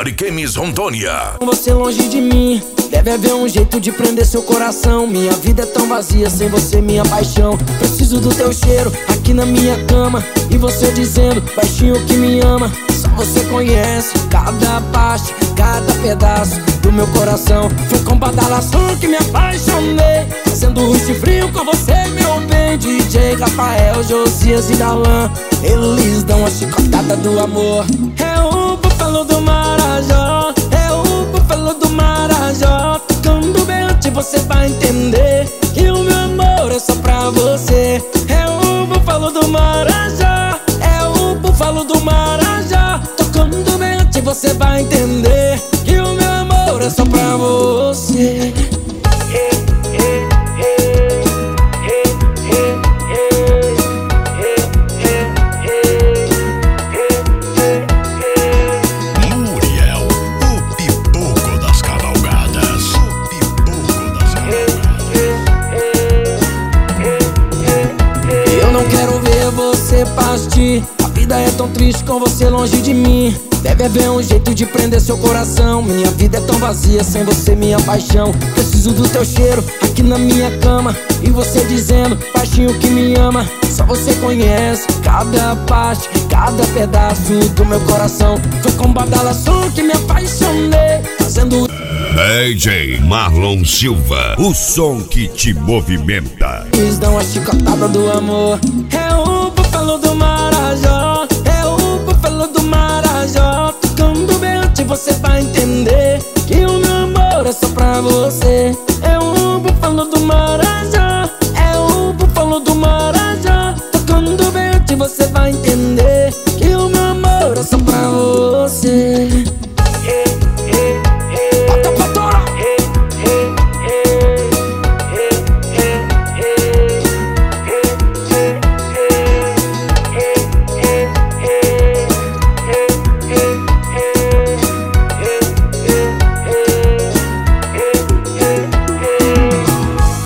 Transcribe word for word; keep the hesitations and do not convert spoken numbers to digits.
Ariquemes, Rondônia. Você longe de mim, deve haver um jeito de prender seu coração. Minha vida é tão vazia sem você, minha paixão. Preciso do teu cheiro aqui na minha cama, e você dizendo baixinho que me ama. Só você conhece cada parte, cada pedaço do meu coração. Foi com badalação que me apaixonei, fazendo rush frio com você, meu bem. D J Rafael, Josias e Darlan, eles dão a chicotada do amor. É o búfalo do Marajó, é o búfalo do Marajó. Tocando bem antes você vai entender que o meu amor é só pra você. É o búfalo do Marajó, é o búfalo do Marajó. Tocando bem antes você vai entender que o meu amor é só pra você. A vida é tão triste com você longe de mim. Deve haver um jeito de prender seu coração. Minha vida é tão vazia sem você, minha paixão. Preciso do teu cheiro aqui na minha cama, e você dizendo baixinho que me ama. Só você conhece cada parte, cada pedaço do meu coração. Foi com badalação que me apaixonei, fazendo D J Marlon Silva, o som que te movimenta. Eles dão a chicotada do amor. É o búfalo do Marajó, é o búfalo do Marajó. Tocando bem antes você vai entender